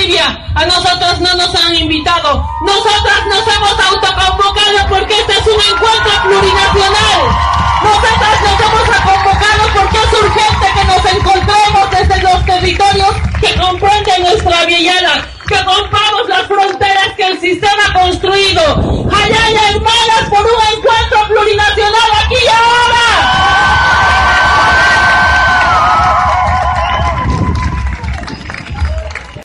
Bolivia. A nosotros no nos han invitado. Nosotras nos hemos autoconvocado porque este es un encuentro plurinacional. Nosotras nos hemos convocado porque es urgente que nos encontremos desde los territorios que comprenden nuestra viellada, que rompamos las fronteras que el sistema ha construido. Allá, hermanas, por un